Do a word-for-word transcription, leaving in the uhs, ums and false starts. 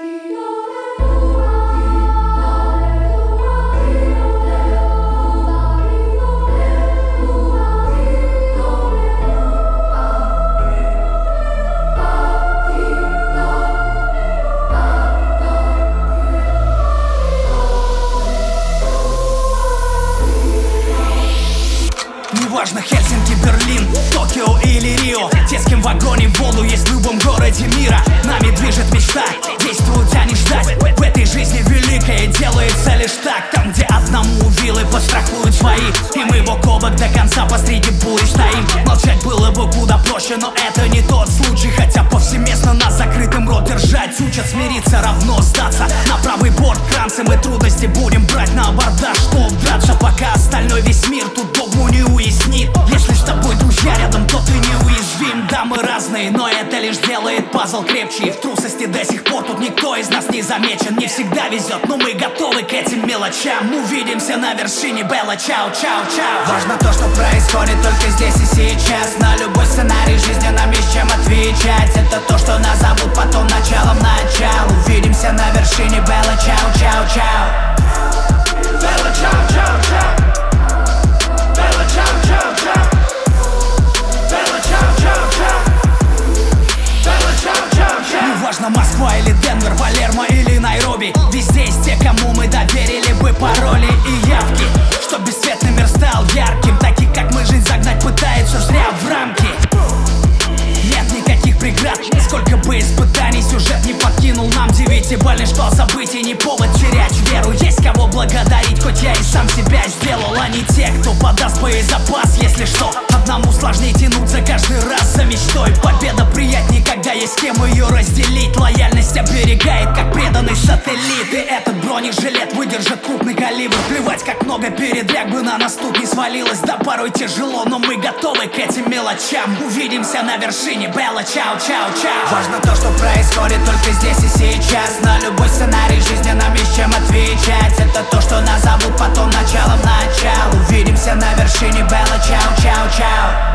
Неважно, Хельсинки, Берлин, Токио или Рио, те, с кем в вагоне Волу есть в любом городе мира. Нами движет мечта, действуют, а не ждать. В этой жизни великое делается лишь так. Там, где одному вилы пострахуют свои, и мы бок о бок до конца посреди бури стоим. Молчать было бы куда проще, но это не тот случай. Хотя повсеместно нас закрытым рот держать учат. Смириться равно сдаться, на правый борт кранцы мы трудности будем брать на абордаж, чтоб драться, пока остальной весь мир тут догму не уяснит. Если с тобой друзья рядом, то ты неуязвим. Да, мы разные, но это лишь делает пазл крепче. И в трусости до сих пор тут никто из нас не замечен. Не всегда везет, но мы готовы к этим мелочам. Увидимся на вершине, Белла, чао, чао, чао. Важно то, что происходит только здесь и сейчас. На любой сценарий жизни нам есть чем отвечать. Это то, что назовут потом началом начала. Увидимся на вершине, Белла, чао, чао, чао. Белла, чао, чао, чао. Белла, чао, чао, чао. Белла, чао, чао, чао. Белла, чао, чао, чао. Неважно, Москва или Денвер, Палермо или Найроби, везде есть те, кому мы доверили бы пароли и явки, чтоб бесцветный мир стал ярким. Таких, как мы, жизнь загнать пытается зря в рамки. Нет никаких преград, сколько бы испытаний сюжет не подкинул нам. Девятибалльный шквал событий не повод терять веру. Есть кого благодарить, хоть я и сам себя сделал, а не те, кто подаст боезапас, если что. Одному сложнее тянуться каждый раз за мечтой. Победа приятнее, когда есть с кем ее разделить. Лояльность оберегает, как преданный сателлит. И этот бронежилет выдержит крупный калибр. Плевать, как много передряг бы на нас тут не свалилось. Да, порой тяжело, но мы готовы к этим мелочам. Увидимся на вершине, Белла, чао, чао, чао. Важно то, что происходит только здесь и сейчас. На любой сценарий жизни нам есть чем отвечать. Это то, что назовут потом началом начала. Увидимся на вершине, Белла, чао, чао, чао.